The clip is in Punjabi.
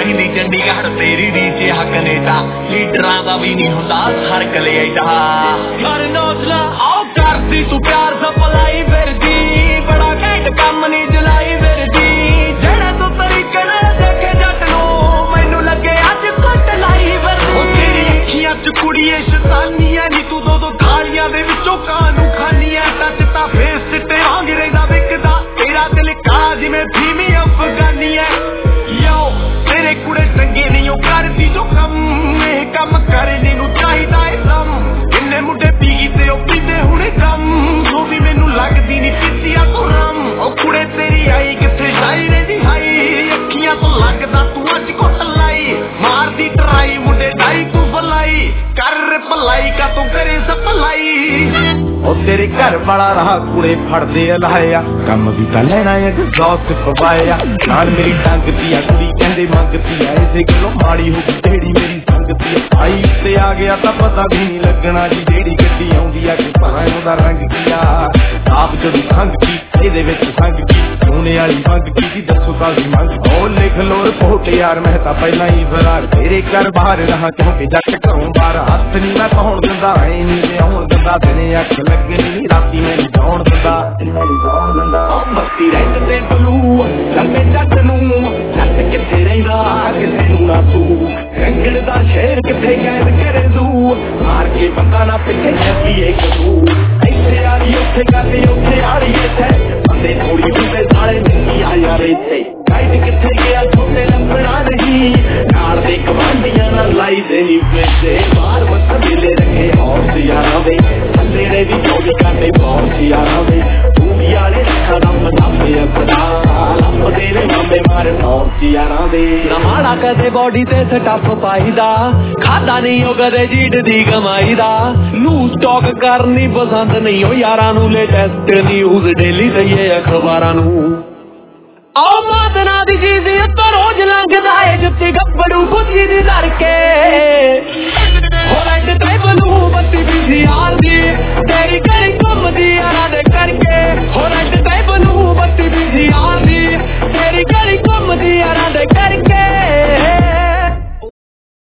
ਰਹਿੰਦੀ ਚੰਡੀਗੜ੍ਹ ਤੇਰੀ ਰੀਚ ਆ ਕਨੇਡਾ ਲੀਡਰਾਂ ਦਾ ਵੀ ਨਹੀਂ ਹੁੰਦਾ ਫਰਕ ਲੈ ਐਡਾ ਯਾਰ ਨੌਜਲਾ ਆਓ ਕਰਦੀ ਤੂੰ ਪਿਆਰ ਸਪਲਾਈ ਫਿਰਦੀ ਬੜਾ ਘੈਂਟ ਕੰਮ ਨਹੀਂ ਜਲਾਈ ਫਿਰਦੀ ਜਿਹੜਾ ਤੂੰ ਤਰੀਕੇ ਨਾਲ ਦੇਖੇ ਜੱਟ ਨੂੰ ਮੈਨੂੰ ਲੱਗੇ ਅੱਜ ਕੁੱਟ ਲਾਈ ਫਿਰਦੀ ਉਹ ਤੇਰੀ ਅੱਖੀਆਂ ਚ ਕੁੜੀਏ ਸ਼ੈਤਾਨੀਆਂ ਨੀ ਤੂੰ ਦੋ ਗਾਲੀਆਂ ਦੇ ਵਿੱਚੋਂ ਕਾਂ ਨੂੰ ਖਾਨੀ ਐ ਟੱਚ ਤਾਂ ਫੇਸ ਚਿੱਟੇ ਵਾਂਗ ਰਹਿੰਦਾ ਵਿਕਦਾ ਤੇਰਾ ਦਿਲ ਕਾਲਾ ਜਿਵੇਂ ਫੀਮੀ ਅਫਗਾਨੀ ਐ ਯੋ ਤੇਰੇ ਕੁੜੇ ਚੰਗੇ ਨਹੀਂ ਉਹ ਕਰਦੀ ਜੋ ਕੰਮ ਇਹ ਕੰਮ ਕਰਨੇ ਨੂੰ ਚਾਹੀਦਾ ਏ ਦਮ ਕਿੰਨੇ ਮੁੰਡੇ ਪੀ ਤੇ ਉਹ ਪੀਂਦੇ ਹੁਣੇ ਕੰਮ ਉਹ ਵੀ ਮੈਨੂੰ ਲੱਗਦੀ ਨਹੀਂ ਪੀਤੀ ਆ ਤੂੰ ਰਮ ਉਹ ਕੁੜੇ ਤੇਰੀ ਆਈ ਕਿੱਥੇ ਜਾਈ ਰਹਿੰਦੀ ਹਾਈ ਅੱਖੀਆਂ ਤੋਂ ਲੱਗਦਾ ਤੂੰ ਅੱਜ ਕੁੱਟ ਲਾਈ ਮਾਰਦੀ ਟਰਾਈ ਮੁੰਡੇ ਡਾਈ ਤੂੰ ਭਲਾਈ ਕਰ ਭਲਾਈ ਕਾ ਤੂੰ ਕਰੇ ਸਪਲਾਈ ਉਹ ਤੇਰੇ ਘਰ ਵਾਲਾ ਰਹਾ ਕੁੜੇ ਫੜਦੇ ਲਾਇਆ ਕੰਮ ਵੀ ਤਾਂ ਲੈਣਾ ਏ ਐਗਜ਼ੌਸਟ ਪਵਾਇਆ ਨਾਲ ਮੇਰੀ ਟੰਗਦੀ ਆ ਕੁੜੀ ਕਹਿੰਦੇ ਮੰਗਦੀ ਆ ਇਸੇ ਗੱਲੋਂ ਮਾੜੀ ਹੋ ਗਈ ਜਿਹੜੀ ਮੇਰੀ ਸੰਗਤੀ ਆਈ ਤੇ ਆ ਗਿਆ ਤਾਂ ਪਤਾ ਵੀ ਨਹੀਂ ਲੱਗਣਾ ਜੀ ਜਿਹੜੀ ਗੱਡੀ ਆਉਂਦੀ ਆ ਕਿ ਭਾਵੇਂ ਉਹਦਾ ਰੰਗ ਕੀ ਆ ਆਪ ਜਦੋਂ ਸੰਗ ਕੀ ਇਹਦੇ ਵਿੱਚ ਸੰਗ ਕੀ ਸੋਨੇ ਵਾਲੀ ਮੰਗ ਕੀ ਦੱਸੋ ਕਾਹਦੀ ਮੰਗ ਉਹ ਲਿਖ ਲੋ ਰਿਪੋਰਟ ਯਾਰ ਮੈਂ ਤਾਂ ਪਹਿਲਾਂ ਹੀ ਫਰਾਰ ਤੇਰੇ ਘਰ ਬਾਹਰ ਰਹਾ ਕਿਉਂਕਿ ਜੱਟ ਘਰੋਂ ਬਾਹਰ ਹੱਥ ਨਹੀਂ ਮੈਂ ਪਾਉਣ ਦਿੰਦਾ ਐ ਨਹੀਂ ਤੇ ਆਉਣ ਦਿੰਦਾ ਦਿਨੇ ਅੱਖ ਲੱਗੇ ਨਹੀਂ ਰਾਤੀ ਮੈਂ ਨਹੀਂ ਜਾਣ ਦਿੰਦਾ ਮਸਤੀ ਰਹਿੰਦੇ ਬਲੂ ਲੰਮੇ ਜੱਟ ਨੂੰ ਜੱਟ ਕਿੱਥੇ ਰਹਿੰਦਾ ਕਿਸੇ ਨੂੰ ਨਾ ਤੂੰ ਰੰਗੜ ਦਾ ਸ਼ੇਰ ਕਿੱਥੇ ਕੈਦ ਕਰੇ ਤੂੰ ਮਾਰ ਕੇ ਬੰਦਾ ਨਾ ਪਿੱਛੇ ਚੱਲੀਏ ਕਦੂ ਇੱਥੇ ਆ ਰਹੀ ਉੱਥੇ ਕਰਦੇ ਉੱਥੇ ਆ ਰਹੀ ਇੱਥੇ ਬੰਦੇ ਥੋੜੀ ਹੁੰਦੇ ਸਾਲੇ ਨਹੀਂ ਆ ਯਾਰ ਇੱਥੇ ਕਾਇਦ ਕਿੱਥੇ ਗਿਆ ਛੋਟੇ ਲੰਬੜਾ ਨਹੀਂ ਨਾਲ ਦੇ ਕਮਾਂਡੀਆਂ ਨਾਲ ਲਾਈ ਦੇਣੀ ਪੈਸੇ ਬਾਹਰ ਮੱਥਾ ਮਿਲੇ ਰੱਖੇ ਹੌਸ ਯਾਰਾਂ ਦੇ ਥੱਲੇ ਦੇ ਵੀ ਚੋਰੀ ਕਰਦੇ ਬਹੁਤ ਯਾਰਾਂ ਦੇ ਤੂੰ ਵਾਲੇ ਰੱਖਾ ਦਾ ਮਨਾਪੇ ਆਪਣਾ ਲੱਭਦੇ ਨੇ ਮਾਮੇ ਮਾਰ ਹੌਸ ਯਾਰਾਂ ਦੇ ਨਾ ਮਾੜਾ ਕਦੇ ਬੋਡੀ ਤੇ ਸਟੱਫ ਪਾਈਦਾ ਖਾਦਾ ਨਹੀਂ ਉਹ ਕਦੇ ਜੀਟ ਦੀ ਕਮਾਈ ਦਾ ਲੂਜ਼ ਸਟਾਕ ਕਰਨੀ ਪਸੰਦ ਨਹੀਂ ਉਹ ਯਾਰਾਂ ਨੂੰ ਲੇਟੈਸਟ ਨਿਊਜ਼ ਡੇਲੀ ਦਈਏ ਅਖਬਾਰਾਂ ਨੂੰ ਆਓ ਮਾਦਨਾ ਦੀ ਚੀਜ਼